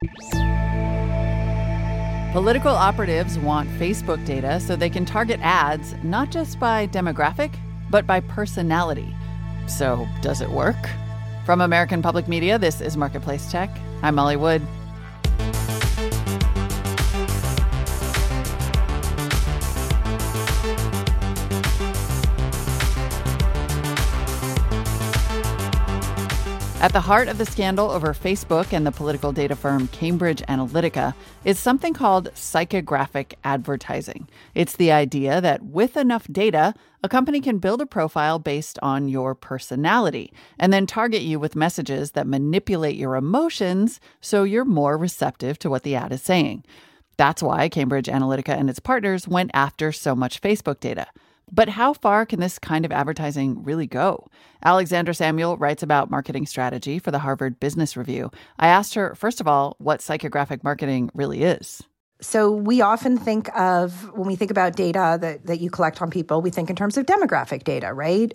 Political operatives want Facebook data so they can target ads not just by demographic, but by personality. So, does it work? From American Public Media, this is Marketplace Tech. I'm Molly Wood. At the heart of the scandal over Facebook and the political data firm Cambridge Analytica is something called psychographic advertising. It's the idea that with enough data, a company can build a profile based on your personality and then target you with messages that manipulate your emotions so you're more receptive to what the ad is saying. That's why Cambridge Analytica and its partners went after so much Facebook data. But how far can this kind of advertising really go? Alexandra Samuel writes about marketing strategy for the Harvard Business Review. I asked her, first of all, what psychographic marketing really is. So we often think of, when we think about data that you collect on people, we think in terms of demographic data, right?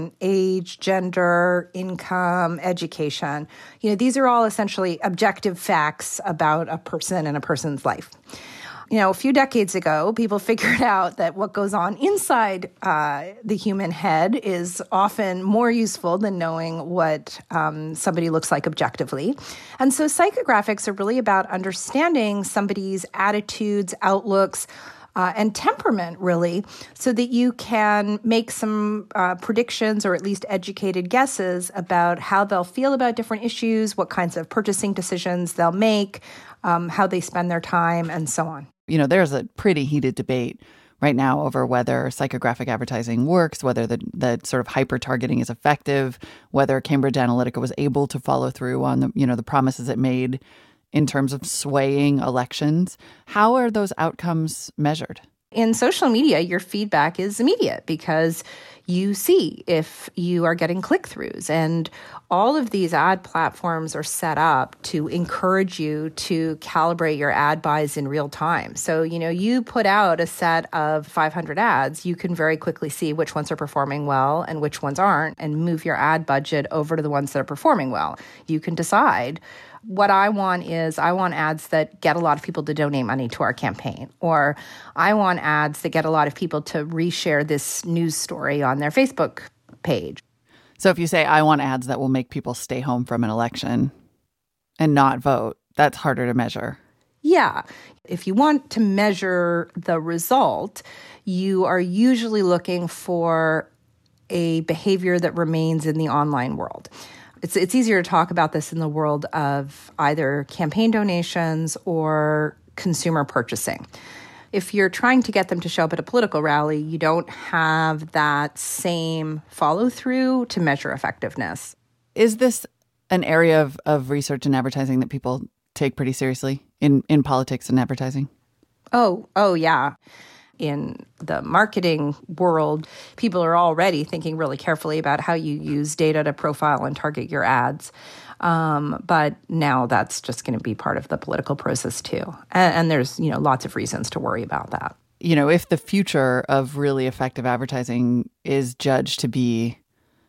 Age, gender, income, education. These are all essentially objective facts about a person and a person's life. A few decades ago, people figured out that what goes on inside the human head is often more useful than knowing what somebody looks like objectively. And so psychographics are really about understanding somebody's attitudes, outlooks, and temperament, really, so that you can make some predictions or at least educated guesses about how they'll feel about different issues, what kinds of purchasing decisions they'll make, how they spend their time, and so on. There's a pretty heated debate right now over whether psychographic advertising works, whether the sort of hyper-targeting is effective, whether Cambridge Analytica was able to follow through on the promises it made in terms of swaying elections. How are those outcomes measured? In social media, your feedback is immediate because you see if you are getting click-throughs. And all of these ad platforms are set up to encourage you to calibrate your ad buys in real time. So, you put out a set of 500 ads, you can very quickly see which ones are performing well and which ones aren't, and move your ad budget over to the ones that are performing well. You can decide. What I want ads that get a lot of people to donate money to our campaign, or I want ads that get a lot of people to reshare this news story on their Facebook page. So if you say, I want ads that will make people stay home from an election and not vote, that's harder to measure. Yeah. If you want to measure the result, you are usually looking for a behavior that remains in the online world. It's easier to talk about this in the world of either campaign donations or consumer purchasing. If you're trying to get them to show up at a political rally, you don't have that same follow-through to measure effectiveness. Is this an area of research and advertising that people take pretty seriously in politics and advertising? Oh, yeah. In the marketing world, people are already thinking really carefully about how you use data to profile and target your ads. But now that's just going to be part of the political process too. And there's, lots of reasons to worry about that. If the future of really effective advertising is judged to be,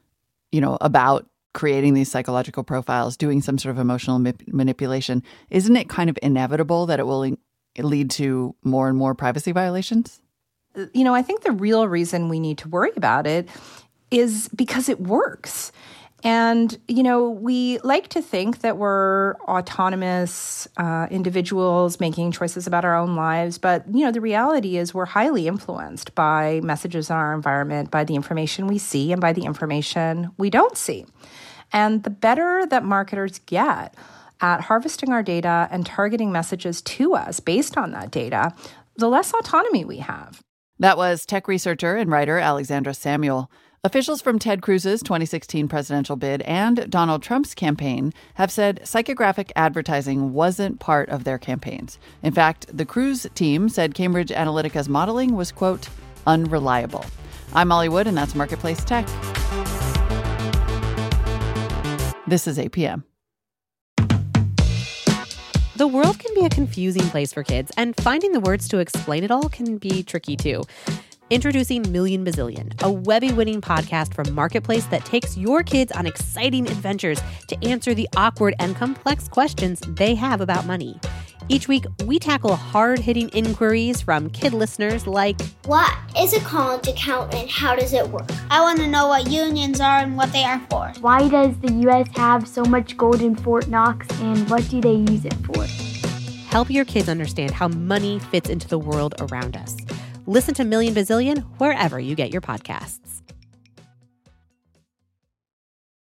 about creating these psychological profiles, doing some sort of emotional manipulation, isn't it kind of inevitable that it will lead to more and more privacy violations? I think the real reason we need to worry about it is because it works. And, we like to think that we're autonomous individuals making choices about our own lives. But, the reality is we're highly influenced by messages in our environment, by the information we see, and by the information we don't see. And the better that marketers get at harvesting our data and targeting messages to us based on that data, the less autonomy we have. That was tech researcher and writer Alexandra Samuel. Officials from Ted Cruz's 2016 presidential bid and Donald Trump's campaign have said psychographic advertising wasn't part of their campaigns. In fact, the Cruz team said Cambridge Analytica's modeling was, quote, unreliable. I'm Molly Wood, and that's Marketplace Tech. This is APM. The world can be a confusing place for kids, and finding the words to explain it all can be tricky too. Introducing Million Bazillion, a Webby-winning podcast from Marketplace that takes your kids on exciting adventures to answer the awkward and complex questions they have about money. Each week, we tackle hard-hitting inquiries from kid listeners like, what is a college account and how does it work? I want to know what unions are and what they are for. Why does the U.S. have so much gold in Fort Knox, and what do they use it for? Help your kids understand how money fits into the world around us. Listen to Million Bazillion wherever you get your podcasts.